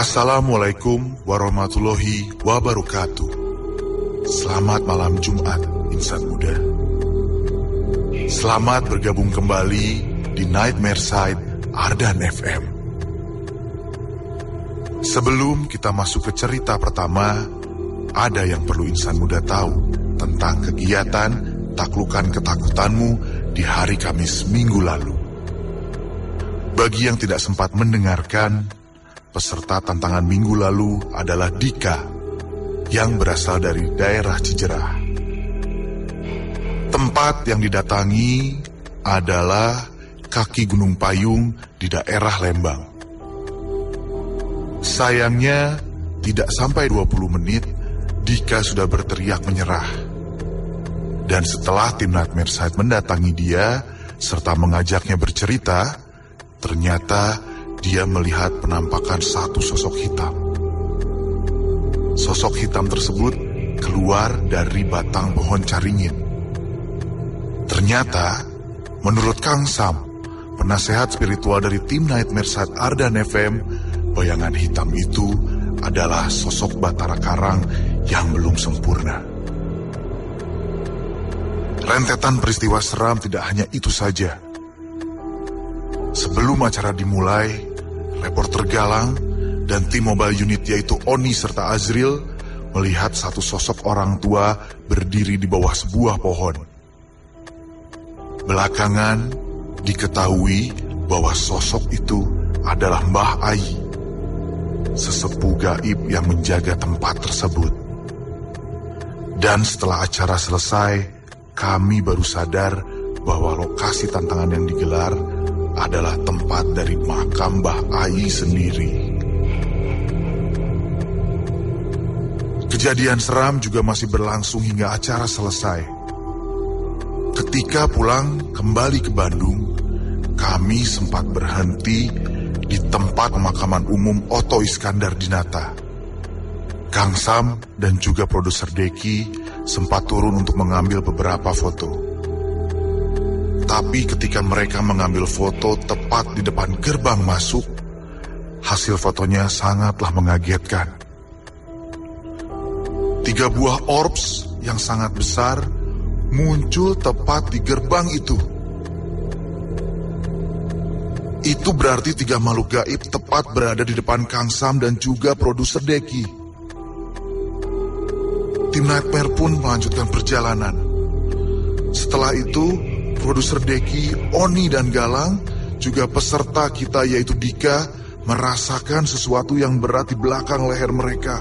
Assalamualaikum warahmatullahi wabarakatuh. Selamat malam Jumat, insan muda. Selamat bergabung kembali di Nightmare Side Ardan FM. Sebelum kita masuk ke cerita pertama, ada yang perlu insan muda tahu tentang kegiatan Taklukan Ketakutanmu di hari Kamis minggu lalu. Bagi yang tidak sempat mendengarkan, peserta tantangan minggu lalu adalah Dika yang berasal dari daerah Cijerah. Tempat yang didatangi adalah kaki Gunung Payung di daerah Lembang. Sayangnya, tidak sampai 20 menit, Dika sudah berteriak menyerah. Dan setelah tim Nightmare Side mendatangi dia serta mengajaknya bercerita, ternyata dia melihat penampakan satu sosok hitam. Sosok hitam tersebut keluar dari batang pohon caringin. Ternyata, menurut Kang Sam, penasehat spiritual dari tim Nightmare Side Ardan FM, bayangan hitam itu adalah sosok Batara Karang yang belum sempurna. Rentetan peristiwa seram tidak hanya itu saja. Sebelum acara dimulai, reporter Galang dan tim mobile unit yaitu Oni serta Azril melihat satu sosok orang tua berdiri di bawah sebuah pohon. Belakangan diketahui bahwa sosok itu adalah Mbah Ai, sesepuh gaib yang menjaga tempat tersebut. Dan setelah acara selesai, kami baru sadar bahwa lokasi tantangan yang digelar adalah tempat dari makam Mbah Ai sendiri. Kejadian seram juga masih berlangsung hingga acara selesai. Ketika pulang kembali ke Bandung, kami sempat berhenti di tempat pemakaman umum Oto Iskandar Dinata. Kang Sam dan juga produser Deki sempat turun untuk mengambil beberapa foto. Tapi ketika mereka mengambil foto tepat di depan gerbang masuk, hasil fotonya sangatlah mengagetkan. 3 buah orbs yang sangat besar muncul tepat di gerbang itu. Itu berarti 3 makhluk gaib tepat berada di depan Kang Sam dan juga produser Deki. Tim Nightmare pun melanjutkan perjalanan. Setelah itu, produser Deki, Oni dan Galang, juga peserta kita yaitu Dika, merasakan sesuatu yang berat di belakang leher mereka.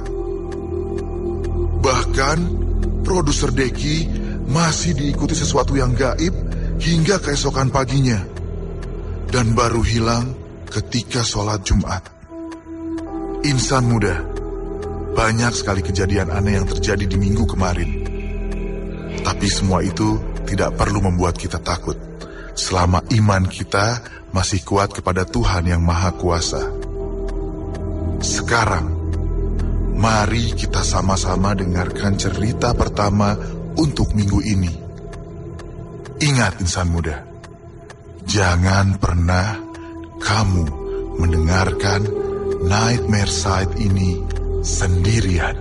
Bahkan, produser Deki masih diikuti sesuatu yang gaib hingga keesokan paginya. Dan baru hilang ketika sholat Jumat. Insan muda, banyak sekali kejadian aneh yang terjadi di minggu kemarin. Tapi semua itu tidak perlu membuat kita takut, selama iman kita masih kuat kepada Tuhan yang Maha Kuasa. Sekarang, mari kita sama-sama dengarkan cerita pertama untuk minggu ini. Ingat insan muda, jangan pernah kamu mendengarkan Nightmare Side ini sendirian.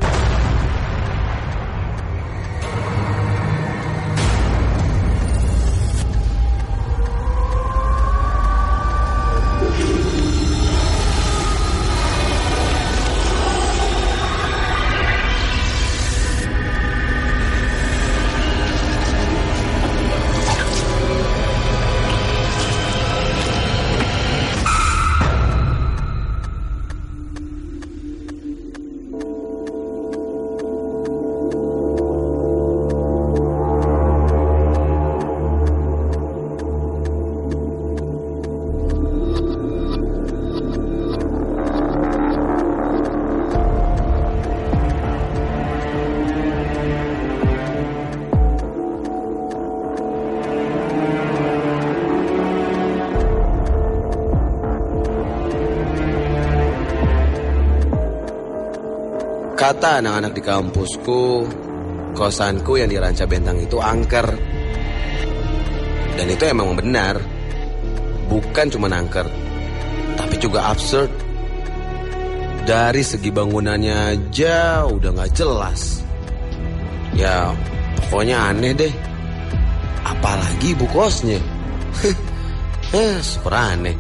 Kata anak-anak di kampusku, kosanku yang di Ranca Bentang itu angker. Dan itu emang benar. Bukan cuma angker, tapi juga absurd. Dari segi bangunannya aja udah gak jelas. Ya pokoknya aneh deh. Apalagi ibu kosnya. Super aneh.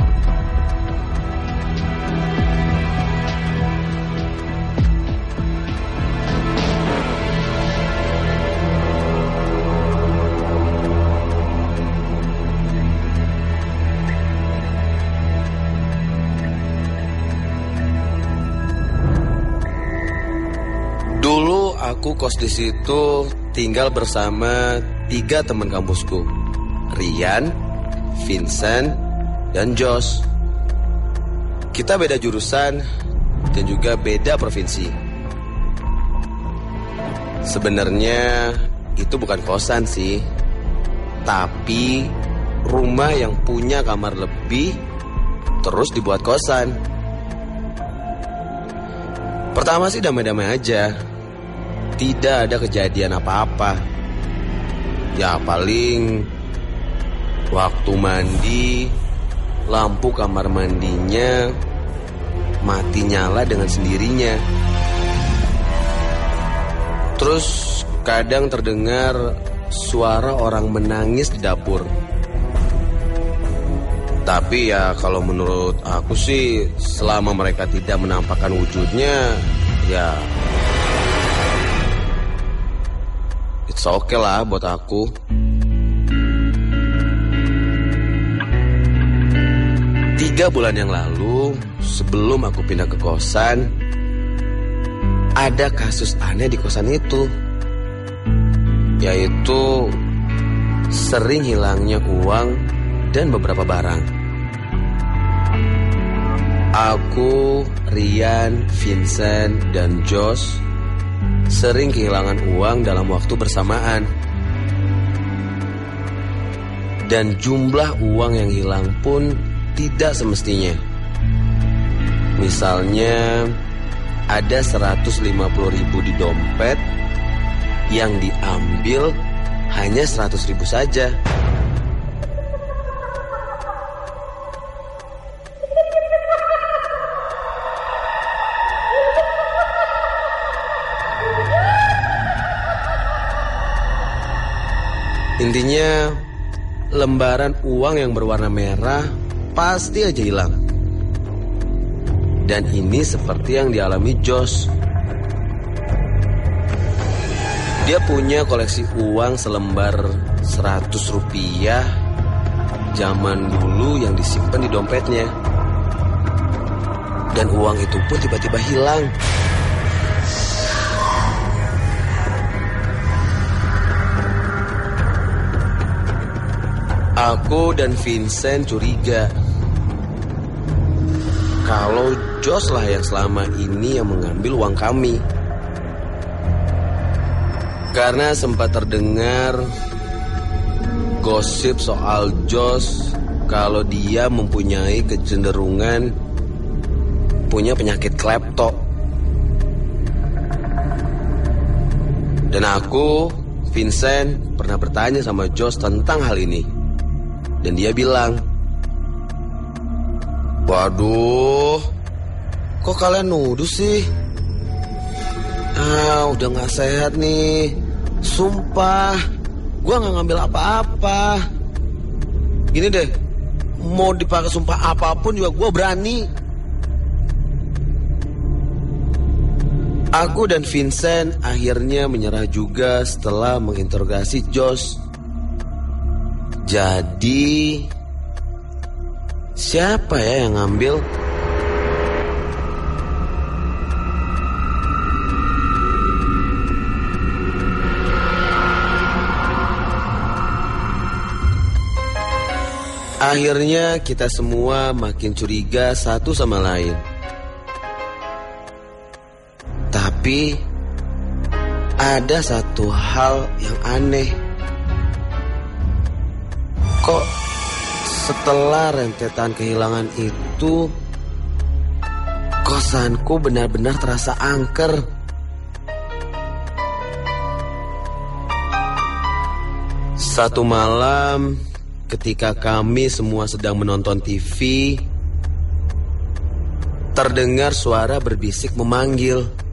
Dulu aku kos di situ tinggal bersama 3 teman kampusku, Rian, Vincent, dan Josh. Kita beda jurusan dan juga beda provinsi. Sebenarnya itu bukan kosan sih, tapi rumah yang punya kamar lebih terus dibuat kosan. Pertama sih damai-damai aja. Tidak ada kejadian apa-apa. Ya paling waktu mandi, lampu kamar mandinya mati nyala dengan sendirinya. Terus kadang terdengar suara orang menangis di dapur. Tapi ya kalau menurut aku sih selama mereka tidak menampakkan wujudnya, ya it's okay lah buat aku. Tiga bulan yang lalu, sebelum aku pindah ke kosan, ada kasus aneh di kosan itu. Yaitu sering hilangnya uang dan beberapa barang. Aku, Rian, Vincent, dan Josh sering kehilangan uang dalam waktu bersamaan. Dan jumlah uang yang hilang pun tidak semestinya. Misalnya ada 150.000 di dompet, yang diambil hanya 100.000 saja. Intinya, lembaran uang yang berwarna merah pasti aja hilang. Dan ini seperti yang dialami Josh. Dia punya koleksi uang selembar 100 rupiah zaman dulu yang disimpan di dompetnya. Dan uang itu pun tiba-tiba hilang. Aku dan Vincent curiga kalau Josh lah yang selama ini yang mengambil uang kami. Karena sempat terdengar gosip soal Josh kalau dia mempunyai kecenderungan punya penyakit klepto. Dan aku, Vincent, pernah bertanya sama Josh tentang hal ini. Dan dia bilang, waduh, kok kalian nuduh sih? Udah gak sehat nih. Sumpah, gue gak ngambil apa-apa. Gini deh, mau dipakai sumpah apapun juga gue berani. Aku dan Vincent akhirnya menyerah juga setelah menginterogasi Josh. Jadi, siapa ya yang ngambil? Akhirnya kita semua makin curiga satu sama lain. Tapi, ada satu hal yang aneh. Kok setelah rentetan kehilangan itu, kosanku benar-benar terasa angker. Satu malam, ketika kami semua sedang menonton TV, terdengar suara berbisik memanggil.